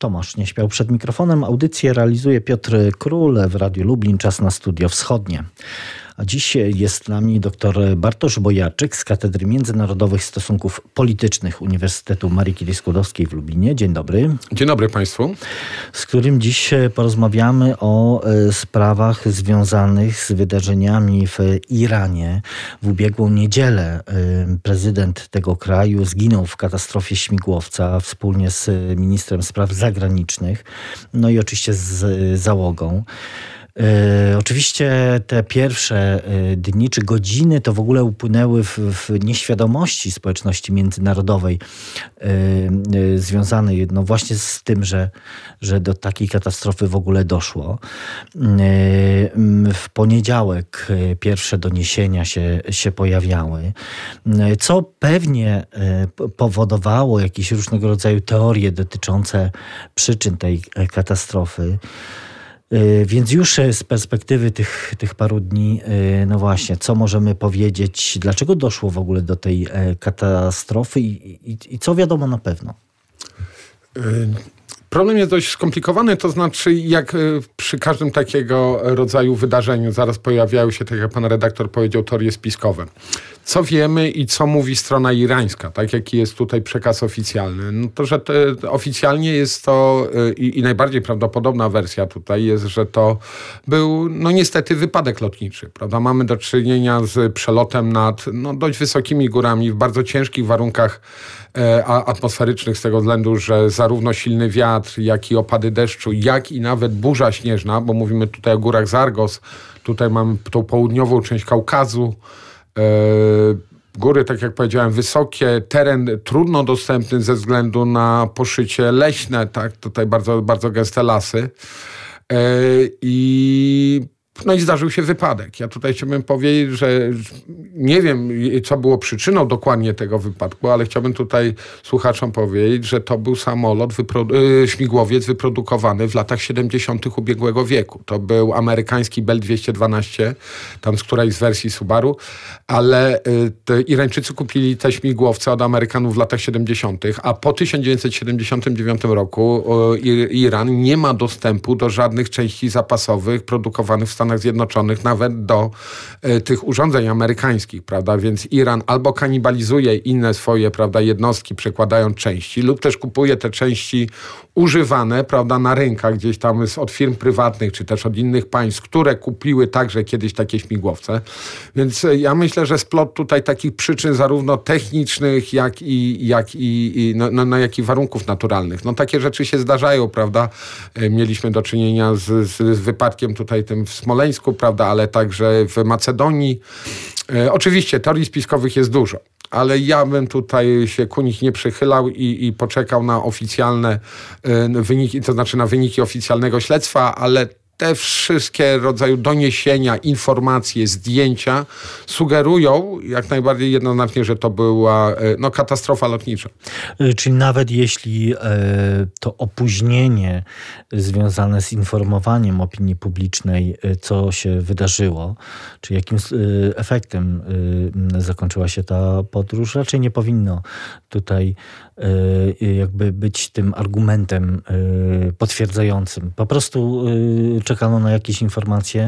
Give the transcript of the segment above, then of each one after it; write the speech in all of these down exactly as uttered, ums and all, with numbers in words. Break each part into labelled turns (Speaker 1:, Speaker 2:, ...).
Speaker 1: Tomasz nie śpiał przed mikrofonem. Audycję realizuje Piotr Król w Radiu Lublin. Czas na Studio Wschodnie. A dziś jest z nami dr Bartosz Bojarczyk z Katedry Międzynarodowych Stosunków Politycznych Uniwersytetu Marii Curie-Skłodowskiej w Lublinie. Dzień dobry.
Speaker 2: Dzień dobry Państwu.
Speaker 1: Z którym dziś porozmawiamy o sprawach związanych z wydarzeniami w Iranie. W ubiegłą niedzielę prezydent tego kraju zginął w katastrofie śmigłowca wspólnie z ministrem spraw zagranicznych, no i oczywiście z załogą. E, oczywiście te pierwsze e, dni czy godziny to w ogóle upłynęły w, w nieświadomości społeczności międzynarodowej e, e, związanej no właśnie z tym, że, że do takiej katastrofy w ogóle doszło. E, w poniedziałek e, pierwsze doniesienia się, się pojawiały, e, co pewnie e, powodowało jakieś różnego rodzaju teorie dotyczące przyczyn tej e, katastrofy. Więc już z perspektywy tych, tych paru dni, no właśnie, co możemy powiedzieć, dlaczego doszło w ogóle do tej katastrofy i, i, i co wiadomo na pewno?
Speaker 2: Problem jest dość skomplikowany, to znaczy jak przy każdym takiego rodzaju wydarzeniu zaraz pojawiają się, tak jak pan redaktor powiedział, teorie spiskowe. Co wiemy i co mówi strona irańska, tak jaki jest tutaj przekaz oficjalny? No to, że te, oficjalnie jest to i, i najbardziej prawdopodobna wersja tutaj jest, że to był no niestety wypadek lotniczy, prawda? Mamy do czynienia z przelotem nad no, dość wysokimi górami w bardzo ciężkich warunkach e, atmosferycznych z tego względu, że zarówno silny wiatr, jak i opady deszczu, jak i nawet burza śnieżna, bo mówimy tutaj o górach Zargos, tutaj mamy tą południową część Kaukazu, góry, tak jak powiedziałem, wysokie, teren trudno dostępny ze względu na poszycie leśne, tak, tutaj bardzo, bardzo gęste lasy. I no i zdarzył się wypadek. Ja tutaj chciałbym powiedzieć, że nie wiem, co było przyczyną dokładnie tego wypadku, ale chciałbym tutaj słuchaczom powiedzieć, że to był samolot, wypro- śmigłowiec wyprodukowany w latach siedemdziesiątych ubiegłego wieku. To był amerykański Bell dwieście dwanaście, tam z którejś z wersji Subaru, ale te Irańczycy kupili te śmigłowce od Amerykanów w latach siedemdziesiątych, a po tysiąc dziewięćset siedemdziesiątym dziewiątym roku Iran nie ma dostępu do żadnych części zapasowych produkowanych w Stanach Zjednoczonych, nawet do e, tych urządzeń amerykańskich, prawda? Więc Iran albo kanibalizuje inne swoje, prawda, jednostki, przekładając części, lub też kupuje te części używane, prawda, na rynkach gdzieś tam z, od firm prywatnych, czy też od innych państw, które kupiły także kiedyś takie śmigłowce. Więc e, ja myślę, że splot tutaj takich przyczyn zarówno technicznych, jak i, jak i, i no, no, no, jak i warunków naturalnych. No takie rzeczy się zdarzają, prawda? E, mieliśmy do czynienia z, z, z wypadkiem tutaj tym w Smoleńsku, prawda, ale także w Macedonii. E, oczywiście teorii spiskowych jest dużo, ale ja bym tutaj się ku nich nie przychylał i, i poczekał na oficjalne e, wyniki, to znaczy na wyniki oficjalnego śledztwa, ale te wszystkie rodzaju doniesienia, informacje, zdjęcia sugerują jak najbardziej jednoznacznie, że to była no, katastrofa lotnicza.
Speaker 1: Czyli nawet jeśli e, to opóźnienie związane z informowaniem opinii publicznej, co się wydarzyło, czy jakim e, efektem e, zakończyła się ta podróż, raczej nie powinno tutaj e, jakby być tym argumentem e, potwierdzającym. Po prostu e, czekano na jakieś informacje.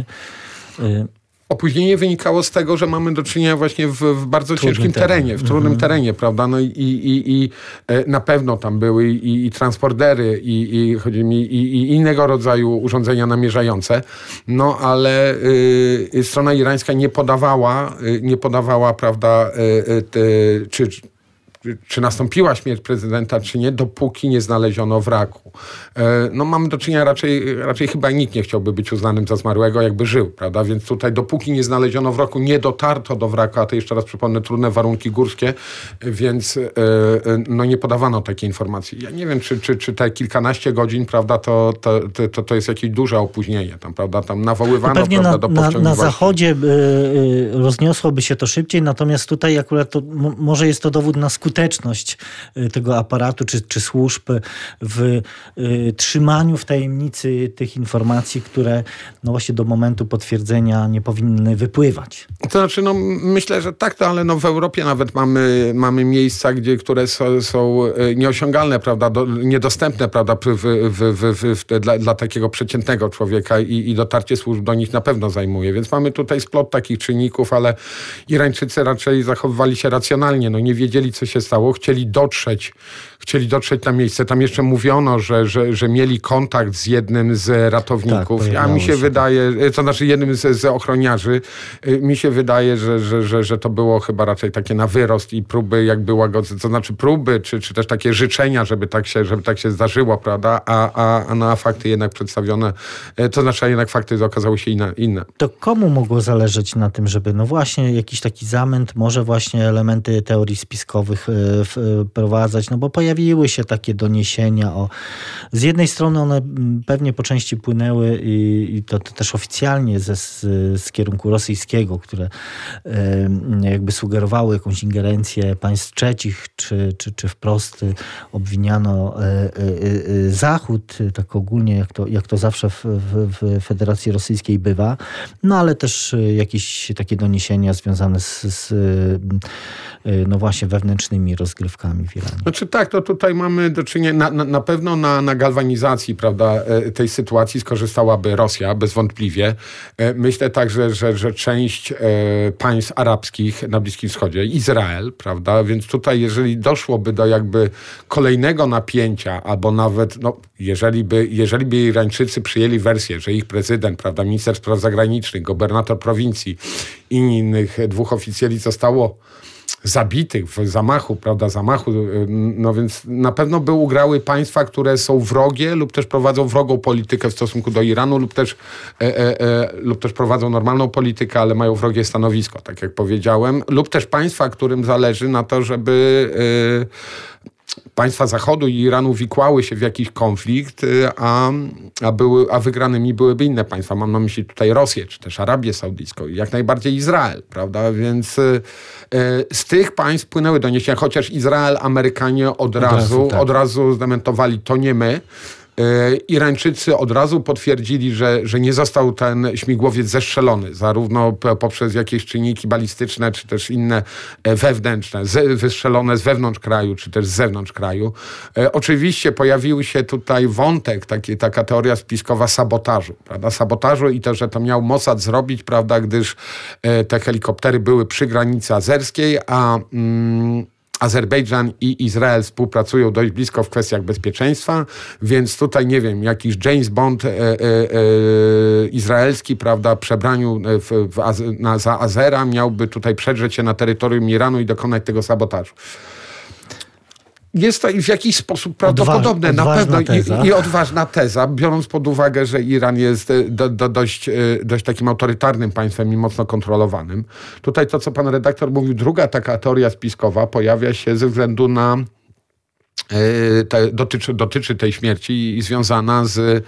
Speaker 2: Opóźnienie wynikało z tego, że mamy do czynienia właśnie w, w bardzo Trudny ciężkim teren. terenie, w trudnym mm-hmm. terenie, prawda? No i, i, i na pewno tam były i, i transportery, i, i, chodzi mi, i, i innego rodzaju urządzenia namierzające, no ale y, strona irańska nie podawała, y, nie podawała, prawda, y, y, czy czy nastąpiła śmierć prezydenta, czy nie, dopóki nie znaleziono wraku. No mamy do czynienia raczej, raczej chyba nikt nie chciałby być uznanym za zmarłego, jakby żył, prawda? Więc tutaj dopóki nie znaleziono wraku, nie dotarto do wraku, a to jeszcze raz przypomnę, trudne warunki górskie, więc no nie podawano takiej informacji. Ja nie wiem, czy, czy, czy te kilkanaście godzin, prawda, to, to, to, to jest jakieś duże opóźnienie tam, prawda? Tam nawoływano,
Speaker 1: no pewnie
Speaker 2: prawda,
Speaker 1: na,
Speaker 2: do powściągliwości.
Speaker 1: Na, na zachodzie y, rozniosłoby się to szybciej, natomiast tutaj akurat to m- może jest to dowód na skuteczność skuteczność tego aparatu czy, czy służb w y, trzymaniu w tajemnicy tych informacji, które no właśnie do momentu potwierdzenia nie powinny wypływać.
Speaker 2: To znaczy, no myślę, że tak, to, ale no w Europie nawet mamy, mamy miejsca, gdzie, które są, są nieosiągalne, prawda, do, niedostępne, prawda, w, w, w, w, dla, dla takiego przeciętnego człowieka i, i dotarcie służb do nich na pewno zajmuje. Więc mamy tutaj splot takich czynników, ale Irańczycy raczej zachowywali się racjonalnie. No nie wiedzieli, co się stało, chcieli dotrzeć, chcieli dotrzeć na miejsce. Tam jeszcze mówiono, że, że, że mieli kontakt z jednym z ratowników. Tak, a mi się, się wydaje, to znaczy jednym z, z ochroniarzy, mi się wydaje, że, że, że, że to było chyba raczej takie na wyrost i próby jakby łagodzenia, to znaczy próby, czy, czy też takie życzenia, żeby tak się, żeby tak się zdarzyło, prawda, a, a, a na fakty jednak przedstawione, to znaczy jednak fakty okazały się inne, inne.
Speaker 1: To komu mogło zależeć na tym, żeby no właśnie jakiś taki zamęt, może właśnie elementy teorii spiskowych wprowadzać, no bo pojawiły się takie doniesienia o, z jednej strony one pewnie po części płynęły i, i to, to też oficjalnie ze, z, z kierunku rosyjskiego, które e, jakby sugerowały jakąś ingerencję państw trzecich, czy, czy, czy wprost obwiniano e, e, e, Zachód, tak ogólnie jak to, jak to zawsze w, w, w Federacji Rosyjskiej bywa, no ale też jakieś takie doniesienia związane z, z no właśnie wewnętrznymi rozgrywkami w Iranie.
Speaker 2: Znaczy tak, to tutaj mamy do czynienia, na, na, na pewno na, na galwanizacji, prawda, tej sytuacji skorzystałaby Rosja, bezwątpliwie. Myślę także, że, że część e, państw arabskich na Bliskim Wschodzie, Izrael, prawda, więc tutaj jeżeli doszłoby do jakby kolejnego napięcia, albo nawet, no, jeżeli by, jeżeli by Irańczycy przyjęli wersję, że ich prezydent, prawda, minister spraw zagranicznych, gubernator prowincji i innych dwóch oficjeli zostało zabitych w zamachu, prawda, zamachu, no więc na pewno by ugrały państwa, które są wrogie lub też prowadzą wrogą politykę w stosunku do Iranu lub też, e, e, e, lub też prowadzą normalną politykę, ale mają wrogie stanowisko, tak jak powiedziałem, lub też państwa, którym zależy na to, żeby e, państwa Zachodu i Iranu wikłały się w jakiś konflikt, a, a, były, a wygranymi byłyby inne państwa. Mam na myśli tutaj Rosję, czy też Arabię Saudyjską, jak najbardziej Izrael, prawda? Więc e, z tych państw płynęły doniesienia, chociaż Izrael, Amerykanie od, od razu, razu tak. od razu zdementowali, to nie my. Irańczycy od razu potwierdzili, że, że nie został ten śmigłowiec zestrzelony, zarówno poprzez jakieś czynniki balistyczne, czy też inne wewnętrzne, z, wystrzelone z wewnątrz kraju, czy też z zewnątrz kraju. E, oczywiście pojawił się tutaj wątek, taki, taka teoria spiskowa sabotażu, prawda? Sabotażu i to, że to miał Mossad zrobić, prawda, gdyż e, te helikoptery były przy granicy azerskiej, a mm, Azerbejdżan i Izrael współpracują dość blisko w kwestiach bezpieczeństwa, więc tutaj, nie wiem, jakiś James Bond e, e, e, izraelski, prawda, przebraniu w, w Az, na, za Azera miałby tutaj przedrzeć się na terytorium Iranu i dokonać tego sabotażu. Jest to w jakiś sposób prawdopodobne, Odwa- na pewno i, i odważna teza, biorąc pod uwagę, że Iran jest do, do dość, dość takim autorytarnym państwem i mocno kontrolowanym. Tutaj to, co pan redaktor mówił, druga taka teoria spiskowa pojawia się ze względu na te, dotyczy, dotyczy tej śmierci i związana z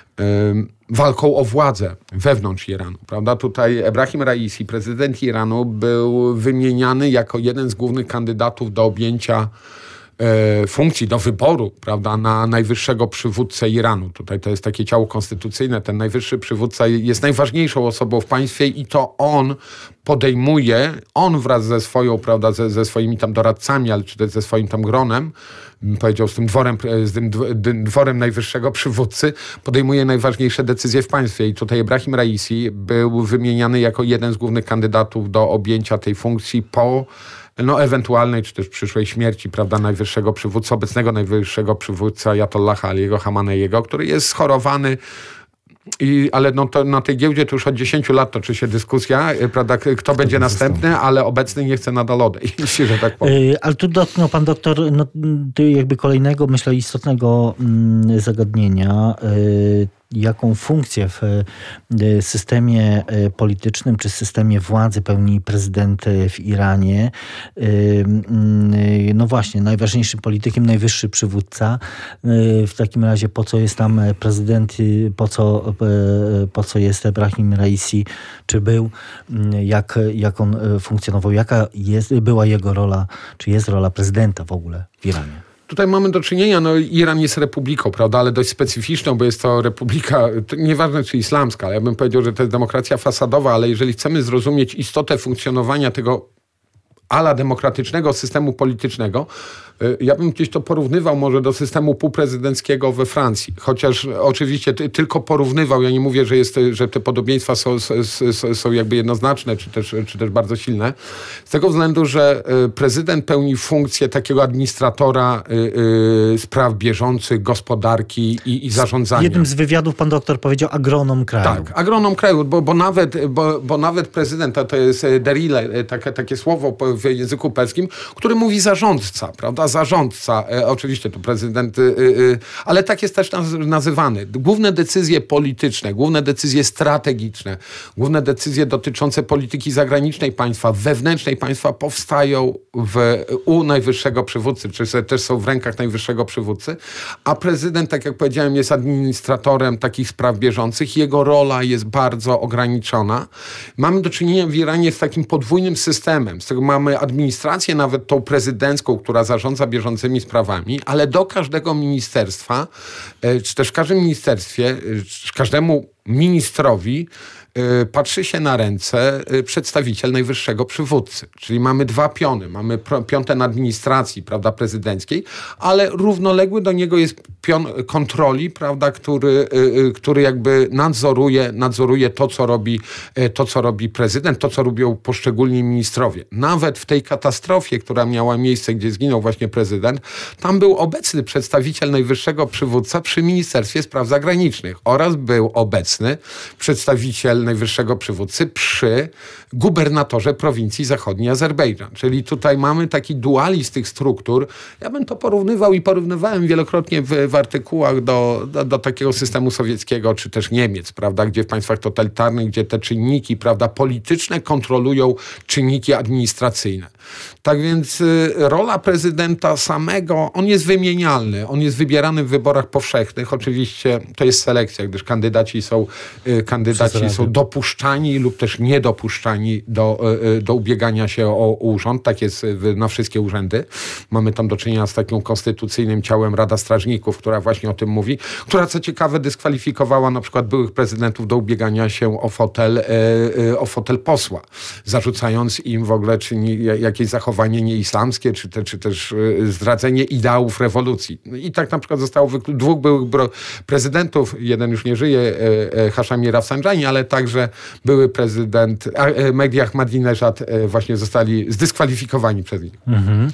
Speaker 2: walką o władzę wewnątrz Iranu, prawda? Tutaj Ebrahim Raisi, prezydent Iranu, był wymieniany jako jeden z głównych kandydatów do objęcia funkcji, do wyboru, prawda, na najwyższego przywódcę Iranu. Tutaj to jest takie ciało konstytucyjne. Ten najwyższy przywódca jest najważniejszą osobą w państwie i to on podejmuje, on wraz ze swoją, prawda, ze, ze swoimi tam doradcami, ale czy też ze swoim tam gronem, powiedział, z tym dworem, z tym dworem najwyższego przywódcy, podejmuje najważniejsze decyzje w państwie. I tutaj Ebrahim Raisi był wymieniany jako jeden z głównych kandydatów do objęcia tej funkcji po no ewentualnej, czy też przyszłej śmierci, prawda, najwyższego przywódcy, obecnego najwyższego przywódcy Ajatollaha Aliego Khameneiego, który jest schorowany. I, ale no to na tej giełdzie to już od dziesięciu lat toczy się dyskusja, prawda, kto, kto będzie następny, ale obecny nie chce nadal odejść, że tak powiem.
Speaker 1: Yy, ale tu dotknął pan doktor no, jakby kolejnego, myślę, istotnego mm, zagadnienia. Yy, jaką funkcję w systemie politycznym czy systemie władzy pełni prezydent w Iranie. No właśnie, najważniejszym politykiem, najwyższy przywódca. W takim razie po co jest tam prezydent, po co, po co jest Ebrahim Raisi, czy był, jak, jak on funkcjonował, jaka jest, była jego rola, czy jest rola prezydenta w ogóle w Iranie?
Speaker 2: Tutaj mamy do czynienia, no Iran jest republiką, prawda, ale dość specyficzną, bo jest to republika, to nieważne czy islamska, ale ja bym powiedział, że to jest demokracja fasadowa, ale jeżeli chcemy zrozumieć istotę funkcjonowania tego ala demokratycznego systemu politycznego, ja bym gdzieś to porównywał może do systemu półprezydenckiego we Francji. Chociaż oczywiście ty, tylko porównywał. Ja nie mówię, że, jest, że te podobieństwa są, są, są jakby jednoznaczne, czy też, czy też bardzo silne. Z tego względu, że prezydent pełni funkcję takiego administratora y, y, spraw bieżących, gospodarki i, i zarządzania.
Speaker 1: W jednym z wywiadów pan doktor powiedział agronom kraju.
Speaker 2: Tak, agronom kraju, bo, bo, nawet, bo, bo nawet prezydent, to jest derile, takie, takie słowo w języku perskim, który mówi zarządca, prawda? Zarządca, e, oczywiście to prezydent, e, e, ale tak jest też nazywany. Główne decyzje polityczne, główne decyzje strategiczne, główne decyzje dotyczące polityki zagranicznej państwa, wewnętrznej państwa powstają w, u najwyższego przywódcy, czy też są w rękach najwyższego przywódcy, a prezydent, tak jak powiedziałem, jest administratorem takich spraw bieżących. Jego rola jest bardzo ograniczona. Mamy do czynienia w Iranie z takim podwójnym systemem. Z tego mamy administrację, nawet tą prezydencką, która zarządza bieżącymi sprawami, ale do każdego ministerstwa, czy też w każdym ministerstwie, czy każdemu ministrowi patrzy się na ręce przedstawiciel najwyższego przywódcy. Czyli mamy dwa piony. Mamy piąten administracji, prawda, prezydenckiej, ale równoległy do niego jest pion kontroli, prawda, który, który jakby nadzoruje, nadzoruje to, co robi, to, co robi prezydent, to, co robią poszczególni ministrowie. Nawet w tej katastrofie, która miała miejsce, gdzie zginął właśnie prezydent, tam był obecny przedstawiciel najwyższego przywódca przy Ministerstwie Spraw Zagranicznych oraz był obecny przedstawiciel najwyższego przywódcy przy gubernatorze prowincji zachodniej Azerbejdżan. Czyli tutaj mamy taki dualizm tych struktur. Ja bym to porównywał i porównywałem wielokrotnie w, w artykułach do, do, do takiego systemu sowieckiego, czy też Niemiec, prawda, gdzie w państwach totalitarnych, gdzie te czynniki, prawda, polityczne kontrolują czynniki administracyjne. Tak więc y, rola prezydenta samego, on jest wymienialny, on jest wybierany w wyborach powszechnych. Oczywiście to jest selekcja, gdyż kandydaci są, y, kandydaci są dopuszczani lub też niedopuszczani do, y, do ubiegania się o urząd. Tak jest y, na wszystkie urzędy. Mamy tam do czynienia z takim konstytucyjnym ciałem Rada Strażników, która właśnie o tym mówi, która co ciekawe dyskwalifikowała na przykład byłych prezydentów do ubiegania się o fotel, y, y, o fotel posła, zarzucając im w ogóle czy nie, jakieś zachowanie nieislamskie, czy, te, czy też y, zdradzenie ideałów rewolucji. I tak na przykład zostało wyklu- dwóch byłych bro- prezydentów, jeden już nie żyje, y, y, Hashemi Rafsanjani, ale także były prezydent y, Mehdi Ahmadinejad y, właśnie zostali zdyskwalifikowani przez nich.
Speaker 1: Mhm.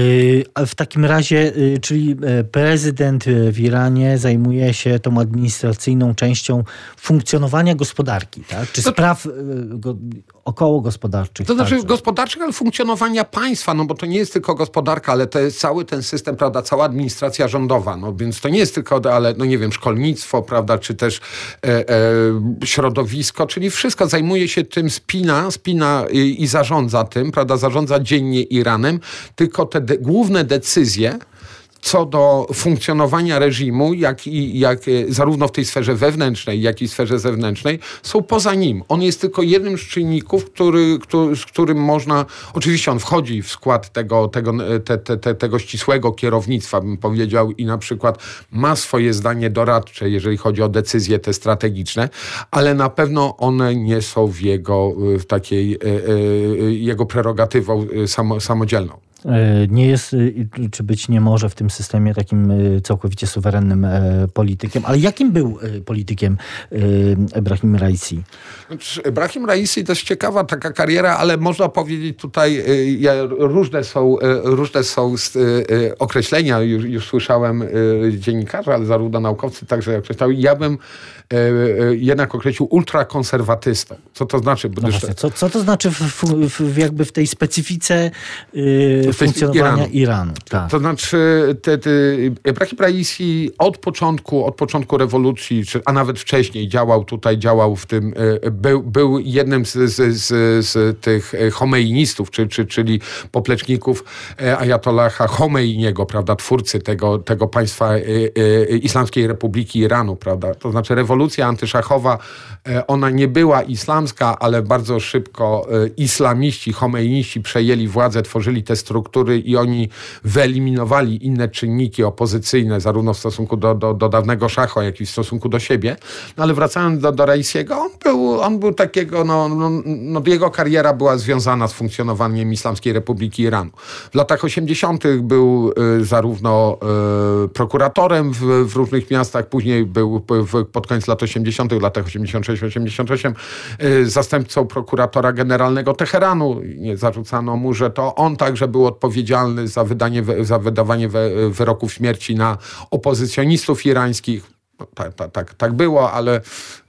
Speaker 1: Y, w takim razie, y, czyli prezydent w Iranie zajmuje się tą administracyjną częścią funkcjonowania gospodarki, tak? Czy
Speaker 2: to,
Speaker 1: spraw y, go, około gospodarczych?
Speaker 2: To znaczy
Speaker 1: także.
Speaker 2: gospodarczych, ale funkcjonowania państwa, no bo to nie jest tylko gospodarka, ale to jest cały ten system, prawda, cała administracja rządowa, no więc to nie jest tylko, ale no nie wiem, szkolnictwo, prawda, czy też e, e, środowisko, czyli wszystko zajmuje się tym, spina, spina i, i zarządza tym, prawda, zarządza dziennie Iranem, tylko te de- główne decyzje co do funkcjonowania reżimu, jak i jak zarówno w tej sferze wewnętrznej, jak i w sferze zewnętrznej, są poza nim. On jest tylko jednym z czynników, który, który, z którym można, oczywiście on wchodzi w skład tego, tego, te, te, te, tego ścisłego kierownictwa, bym powiedział, i na przykład ma swoje zdanie doradcze, jeżeli chodzi o decyzje te strategiczne, ale na pewno one nie są w jego, w takiej, jego prerogatywą samo, samodzielną.
Speaker 1: Nie jest, czy być nie może w tym systemie takim całkowicie suwerennym politykiem. Ale jakim był politykiem Ebrahim Raisi?
Speaker 2: Ebrahim Raisi to jest ciekawa taka kariera, ale można powiedzieć tutaj, ja, różne są, różne są określenia, już, już słyszałem dziennikarza, ale zarówno naukowcy także określają. Ja bym jednak określił ultrakonserwatystą. Co to znaczy?
Speaker 1: No właśnie, co, co to znaczy w, w, w jakby w tej specyfice yy, funkcjonowania Iranu. Iranu tak.
Speaker 2: To znaczy te, te, Ebrahim Raisi od początku, od początku rewolucji, czy, a nawet wcześniej działał tutaj, działał w tym, był, był jednym z, z, z, z tych chomeinistów, czy, czy, czyli popleczników ajatollaha Chomeiniego, prawda, twórcy tego, tego państwa Islamskiej Republiki Iranu, prawda. To znaczy rewolucja antyszachowa, ona nie była islamska, ale bardzo szybko islamiści, chomeiniści przejęli władzę, tworzyli te struktury i oni wyeliminowali inne czynniki opozycyjne, zarówno w stosunku do, do, do dawnego szacha, jak i w stosunku do siebie. No ale wracając do, do Raisiego, on był, on był takiego, no, no, no jego kariera była związana z funkcjonowaniem Islamskiej Republiki Iranu. W latach osiemdziesiątych był y, zarówno y, prokuratorem w, w różnych miastach, później był w, pod koniec lat osiemdziesiątych, w latach osiemdziesiąt sześć osiemdziesiąt osiem y, zastępcą prokuratora generalnego Teheranu. Nie zarzucano mu, że to on także był odpowiedzialny za wydanie, za wydawanie wyroków śmierci na opozycjonistów irańskich. No, tak, tak, tak, tak było, ale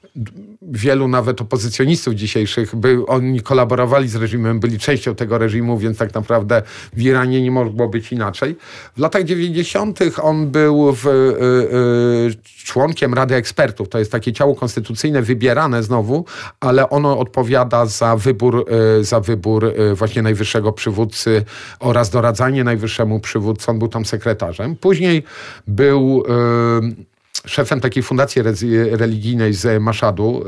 Speaker 2: wielu nawet opozycjonistów dzisiejszych, by, oni kolaborowali z reżimem, byli częścią tego reżimu, więc tak naprawdę w Iranie nie mogło być inaczej. W latach dziewięćdziesiątych on był w, y, y, członkiem Rady Ekspertów. To jest takie ciało konstytucyjne wybierane znowu, ale ono odpowiada za wybór, y, za wybór y, właśnie najwyższego przywódcy oraz doradzanie najwyższemu przywódcy. On był tam sekretarzem. Później był y, szefem takiej fundacji religijnej z Maszadu,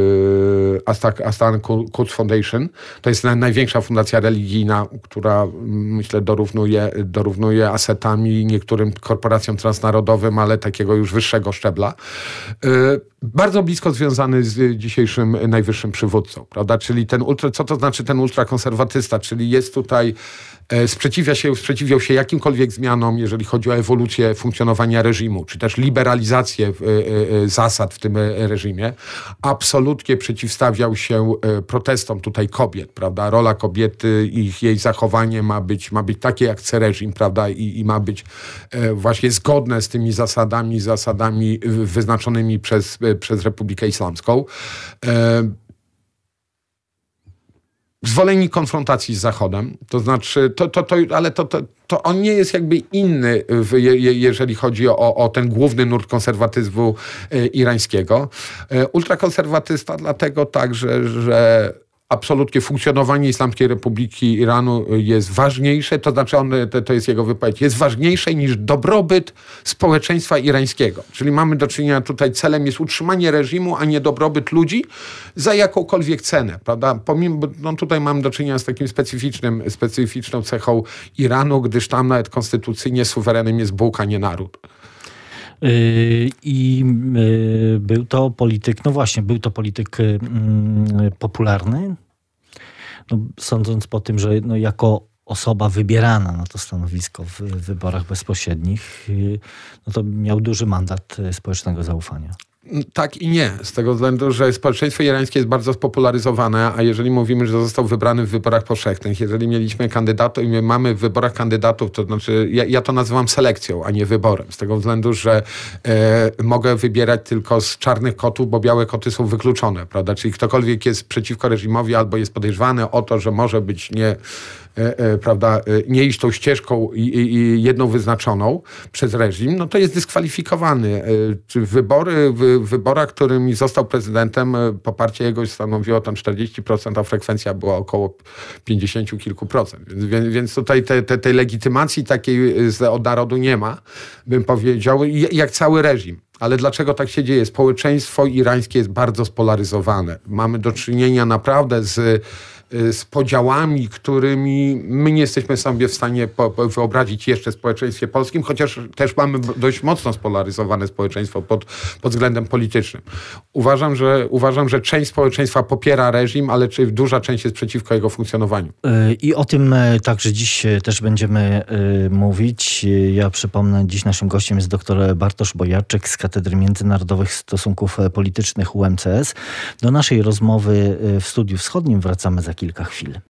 Speaker 2: yy, Astan Quds Foundation. To jest największa fundacja religijna, która myślę dorównuje, dorównuje asetami niektórym korporacjom transnarodowym, ale takiego już wyższego szczebla. Yy, bardzo blisko związany z dzisiejszym najwyższym przywódcą, prawda? Czyli ten ultra, co to znaczy ten ultrakonserwatysta? Czyli jest tutaj Sprzeciwia się, sprzeciwiał się jakimkolwiek zmianom, jeżeli chodzi o ewolucję funkcjonowania reżimu, czy też liberalizację zasad w tym reżimie. Absolutnie przeciwstawiał się protestom tutaj kobiet, prawda? Rola kobiety, ich, jej zachowanie ma być, ma być takie, jak chce reżim, prawda? I, i ma być właśnie zgodne z tymi zasadami, zasadami wyznaczonymi przez, przez Republikę Islamską. Zwolennik konfrontacji z Zachodem, to znaczy, to, to, to, ale to, to, to on nie jest jakby inny, w, je, jeżeli chodzi o, o ten główny nurt konserwatyzmu e, irańskiego. E, ultrakonserwatysta dlatego także, że absolutnie funkcjonowanie Islamskiej Republiki Iranu jest ważniejsze, to znaczy on, to, to jest jego wypowiedź, jest ważniejsze niż dobrobyt społeczeństwa irańskiego. Czyli mamy do czynienia tutaj, celem jest utrzymanie reżimu, a nie dobrobyt ludzi za jakąkolwiek cenę, prawda? Pomimo, no tutaj mamy do czynienia z takim specyficznym, specyficzną cechą Iranu, gdyż tam nawet konstytucyjnie suwerenem jest Bóg, a nie naród.
Speaker 1: I był to polityk, no właśnie, był to polityk popularny, no, sądząc po tym, że no, jako osoba wybierana na to stanowisko w wyborach bezpośrednich, no to miał duży mandat społecznego zaufania.
Speaker 2: Tak i nie, z tego względu, że społeczeństwo irańskie jest bardzo spopularyzowane, a jeżeli mówimy, że został wybrany w wyborach powszechnych, jeżeli mieliśmy kandydatów i my mamy w wyborach kandydatów, to znaczy ja, ja to nazywam selekcją, a nie wyborem, z tego względu, że e, mogę wybierać tylko z czarnych kotów, bo białe koty są wykluczone, prawda? Czyli ktokolwiek jest przeciwko reżimowi albo jest podejrzewany o to, że może być nie E, e, prawda, e, nie iść tą ścieżką i, i, i jedną wyznaczoną przez reżim, no to jest dyskwalifikowany. E, czy wybory, w, w wyborach, którymi został prezydentem, e, poparcie jego stanowiło tam czterdzieści procent, a frekwencja była około pięćdziesiąt kilku procent. Więc, więc tutaj te, te, tej legitymacji takiej z, od narodu nie ma, bym powiedział, jak cały reżim. Ale dlaczego tak się dzieje? Społeczeństwo irańskie jest bardzo spolaryzowane. Mamy do czynienia naprawdę z z podziałami, którymi my nie jesteśmy sobie w stanie po, po wyobrazić jeszcze w społeczeństwie polskim, chociaż też mamy dość mocno spolaryzowane społeczeństwo pod, pod względem politycznym. Uważam, że, uważam, że część społeczeństwa popiera reżim, ale czy duża część jest przeciwko jego funkcjonowaniu.
Speaker 1: I o tym także dziś też będziemy mówić. Ja przypomnę, dziś naszym gościem jest dr Bartosz Bojarczyk z Katedry Międzynarodowych Stosunków Politycznych U M C S. Do naszej rozmowy w Studiu Wschodnim wracamy za kilka chwil.